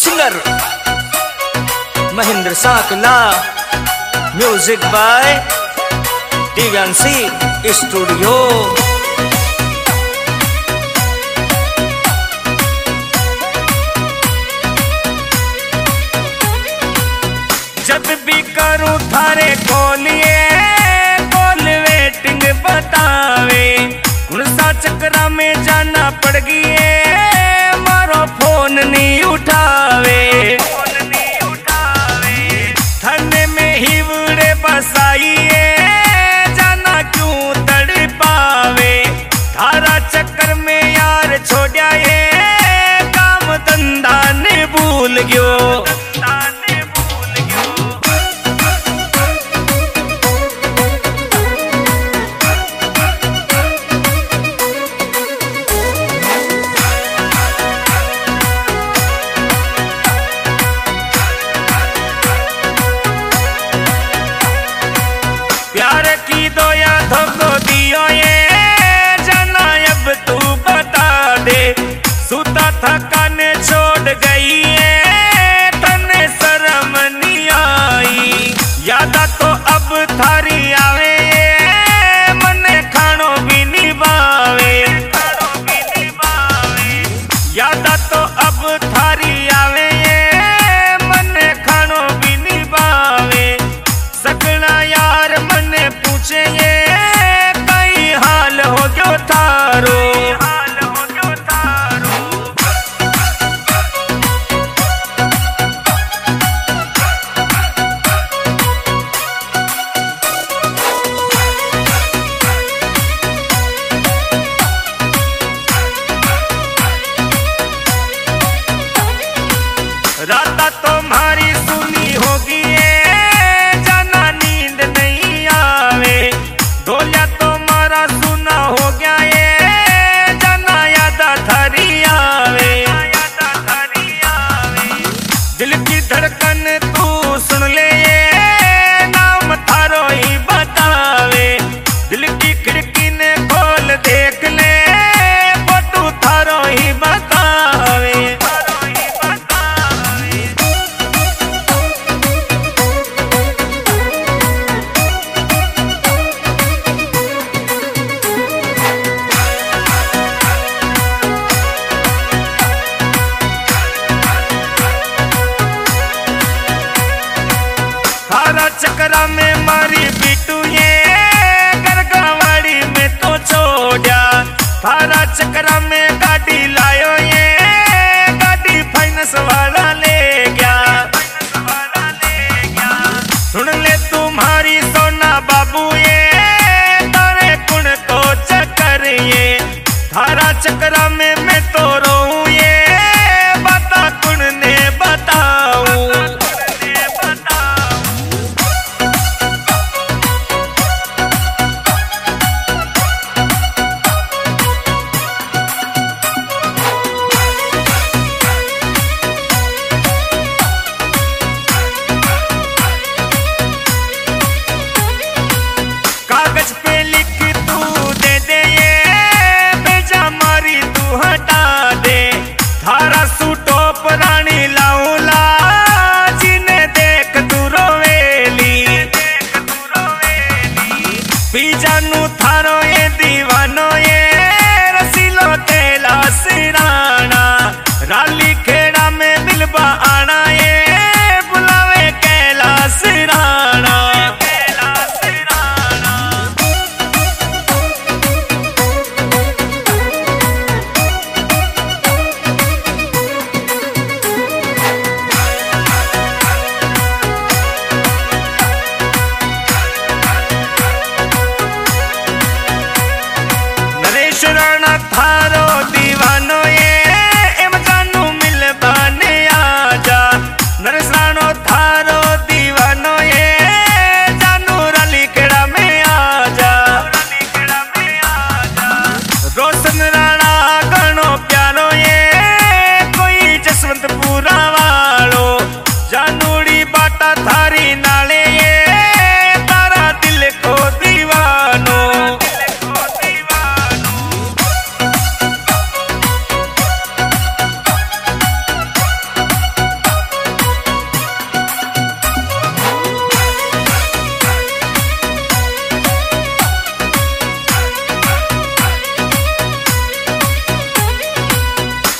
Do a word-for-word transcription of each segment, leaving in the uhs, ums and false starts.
Singer Mahendra Sakla, music by Divyanshi studio. जब भी करूं थारे कोलिए कॉल वेटिंग बतावे, कौन सा चक्रा में जाना पड़ गई मारो फोन नहीं उठावे। थाने में ही बुरे बसाइए जाना क्यों तड़ पावे, थारा चक्कर में यार छोड़ा ये काम धंधा ने भूल गयो। प्यार की दो या धोखो दियो ये जाना अब तू बता दे, सूता थका ने छोड़ गई है तने शर्म नहीं आई, यादा तो अब थारी आवे मने खानो भी नहीं बावे, यादा तो अब थारी आवे मने खानो भी नहीं बावे। सकना यार मने पूछे ये कई हाल हो गयो थारो, राता तुम्हारी सुनी होगी जाना नींद नहीं आवे, ढोलिया तुम्हारा सुना हो गया ये जाना यादा थारी आवे। दिल की धड़कन तू सुन ले ये नाम थारो ही बतावे, दिल की खिड़की ने खोल देख ले फोटो थारो ही बतावे। थारा चक्रा में मारी बिटू ये गरगावाड़ी में तो छोड़ा, थारा चक्रा में गाड़ी लायो ये गाड़ी फाइनेंस वाला ले गया। सुन ले तुम्हारी सोना बाबू ये तारे कुण को चक्कर ये, थारा चक्रा में मैं तो रोऊं ये बता कुण ने बताऊं।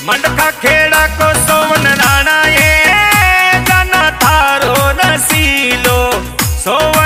मंडका खेड़ा को सोवन राणा ये जाना थारो रसीलो सोवन